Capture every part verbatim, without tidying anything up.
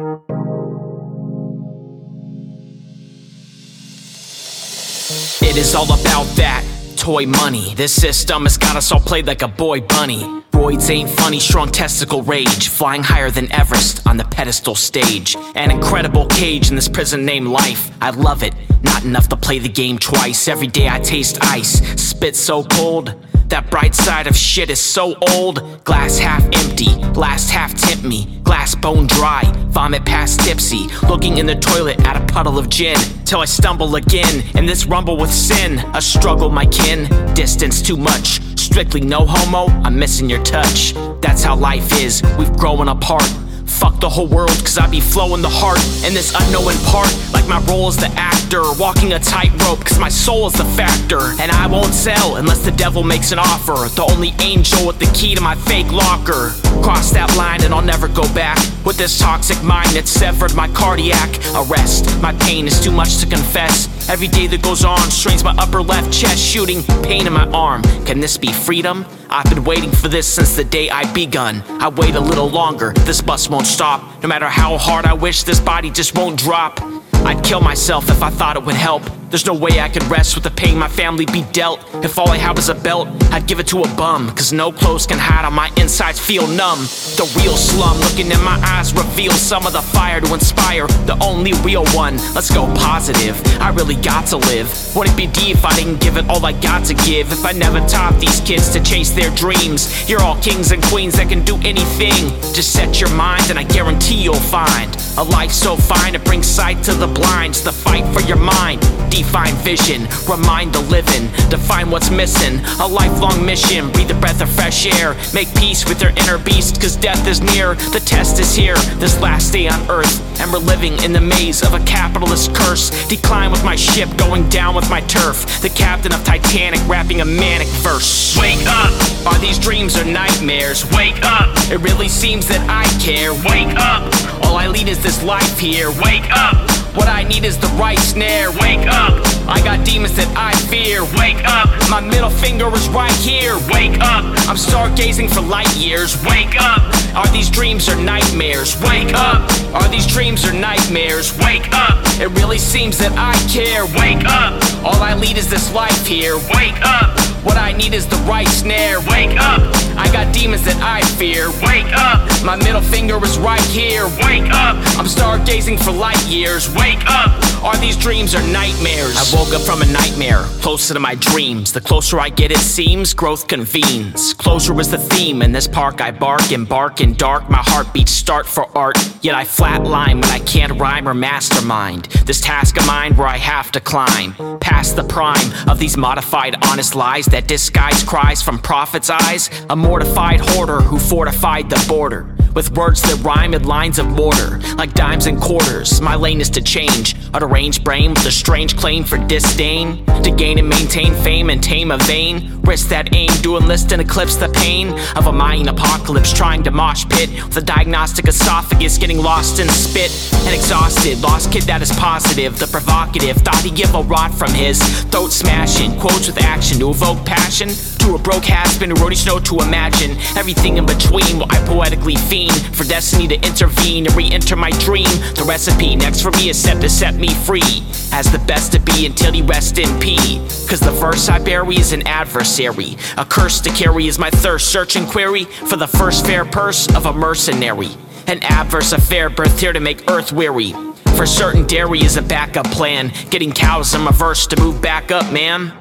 It is all about that toy money. This system has got us all played like a boy bunny. Roids ain't funny, strong testicle rage, flying higher than Everest on the pedestal stage. An incredible cage in this prison named life. I love it, not enough to play the game twice. Every day I taste ice, spit so cold. That bright side of shit is so old. Glass half empty, last half tempt me. Glass bone dry, vomit past tipsy. Looking in the toilet at a puddle of gin, till I stumble again in this rumble with sin. A struggle, my kin, distance too much. Strictly no homo, I'm missing your touch. That's how life is, we've grown apart. Fuck the whole world, cause I be flowing the heart in this unknown part, like my role as the actor, walking a tightrope, cause my soul is the factor. And I won't sell unless the devil makes an offer. The only angel with the key to my fake locker. Cross that line and I'll never go back. With this toxic mind that severed my cardiac arrest. My pain is too much to confess. Every day that goes on strains my upper left chest, shooting pain in my arm. Can this be freedom? I've been waiting for this since the day I begun. I wait a little longer, this bus won't stop. No matter how hard I wish, this body just won't drop. I'd kill myself if I thought it would help. There's no way I could rest with the pain my family be dealt. If all I had was a belt, I'd give it to a bum. Cause no clothes can hide on my insides feel numb. The real slum, looking in my eyes reveals some of the fire to inspire. The only real one, let's go positive. I really got to live. Wouldn't be D if I didn't give it all I got to give. If I never taught these kids to chase their dreams. You're all kings and queens that can do anything. Just set your mind and I guarantee you'll find a life so fine it brings sight to the blinds. The fight for your mind, define vision, remind the living, define what's missing. A lifelong mission, breathe a breath of fresh air. Make peace with your inner beast, cause death is near. The test is here, this last day on earth. And we're living in the maze of a capitalist curse. Decline with my ship, going down with my turf. The captain of Titanic, rapping a manic verse. Wake up! Are these dreams or nightmares? Wake up! It really seems that I care. Wake up! All I lead is this life here. Wake up! What I need is the right snare. Wake up! I got demons that I fear. Wake up! My middle finger is right here. Wake up! I'm stargazing for light years. Wake up! Are these dreams or nightmares? Wake up! Are these dreams or nightmares? Wake up! It really seems that I care. Wake up! All I lead is this life here. Wake up! What I need is the right snare. Wake up! I got demons that I fear. Wake up! My middle finger is right here. Wake up! I'm stargazing for light years. Wake up! Are these dreams or nightmares? I woke up from a nightmare, closer to my dreams. The closer I get it seems, growth convenes. Closure was the theme, in this park I bark and bark in dark. My heartbeats start for art, yet I flatline when I can't rhyme or mastermind. This task of mine where I have to climb past the prime of these modified honest lies that disguise cries from prophets' eyes. A mortified hoarder who fortified the border with words that rhyme in lines of mortar, like dimes and quarters. My lane is to change, a deranged brain with a strange claim for disdain. To gain and maintain fame and tame a vein, risk that aim, do enlist and eclipse the pain of a Mayan apocalypse, trying to mosh pit with a diagnostic esophagus, getting lost in spit and exhausted. Lost kid that is positive, the provocative, thought he'd give a rod from his throat smashing, quotes with action to evoke passion, to a broke has-been who wrote each note to imagine everything in between while I poetically fiend for destiny to intervene and re-enter my dream. The recipe next for me is set to set me free as the best to be until he rest in peace. Cause the verse I bury is an adversary, a curse to carry is my thirst, search and query for the first fair purse of a mercenary. An adverse affair birth here to make earth weary. For certain dairy is a backup plan, getting cows in my verse to move back up, man.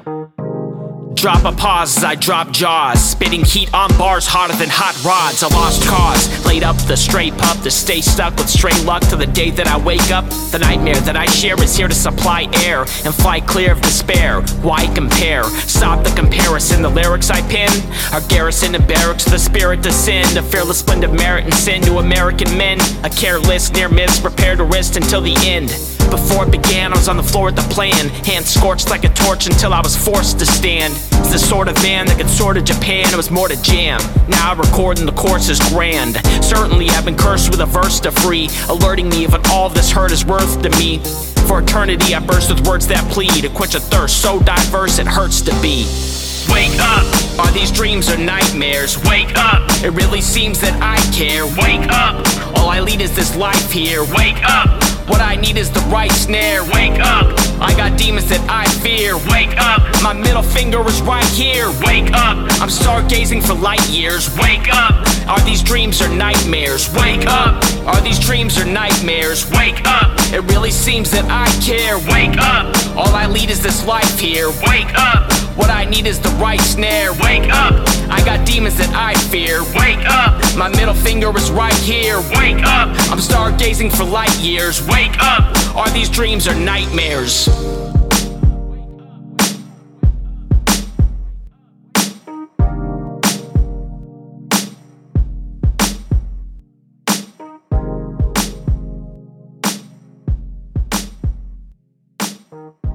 Drop a pause as I drop jaws, spitting heat on bars hotter than hot rods. A lost cause, laid up the stray pup to stay stuck with stray luck to the day that I wake up. The nightmare that I share is here to supply air and fly clear of despair. Why compare? Stop the comparison. The lyrics I pen are garrison and barracks, the spirit to sin, a fearless blend of merit and sin to American men. A careless near miss, prepared to risk until the end. Before it began, I was on the floor at the plan, hands scorched like a torch until I was forced to stand. It's the sort of van that could soar to Japan, it was more to jam. Now I record and the course is grand. Certainly I've been cursed with a verse to free, alerting me of what all this hurt is worth to me. For eternity I burst with words that plead to quench a thirst so diverse it hurts to be. Wake up! Are these dreams or nightmares? Wake up! It really seems that I care. Wake up! All I lead is this life here. Wake up! What I need is the right snare. Wake up! I got demons that I fear. Wake up! My middle finger is right here. Wake up! I'm stargazing for light years. Wake up! Are these dreams or nightmares? Wake up! Are these dreams or nightmares? Wake up! It really seems that I care. Wake up! All I lead is this life here. Wake up! What I need is the right snare. Wake up! I got demons that I fear. Wake up! My middle finger is right here. Wake up! I'm stargazing for light years. Wake up! Are these dreams or nightmares? Thank you.